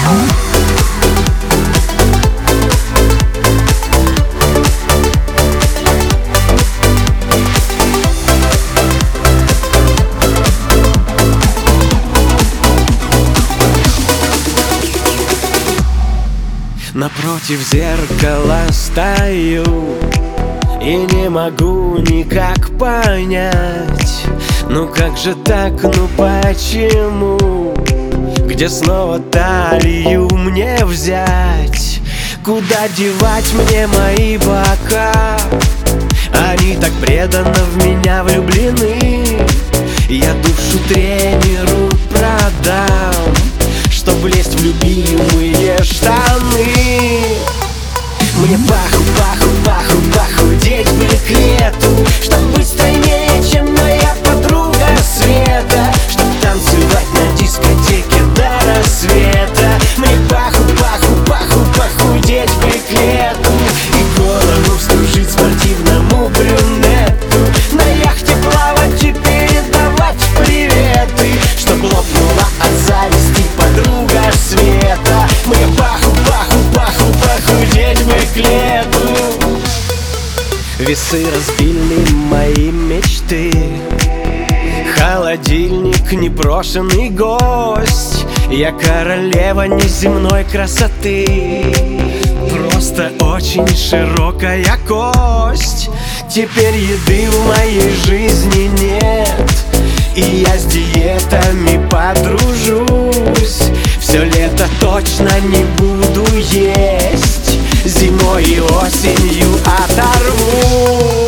Напротив зеркала стою и не могу никак понять, ну как же так, ну почему? Где снова талию мне взять? Куда девать мне мои бока? Они так преданно в меня влюблены. Я душу тренеру продам, чтоб лезть в любимые штаны. Мне похудеть бы к лету, чтоб быть стройнее, чем моя подруга Света, чтоб танцевать на дискотеке до рассвета. Мне похудеть бы к лету и голову вскружить спортивному брюнету, на яхте плавать и передавать приветы, чтоб лопнула от зависти подруга Света. Мне похудеть бы к лету. Весы разбили мои мечты, холодильник непрошенный гость. Я королева неземной красоты, просто очень широкая кость. Теперь еды в моей жизни нет, и я с диетами подружусь. Все лето точно не буду есть, зимой и осенью оторвусь.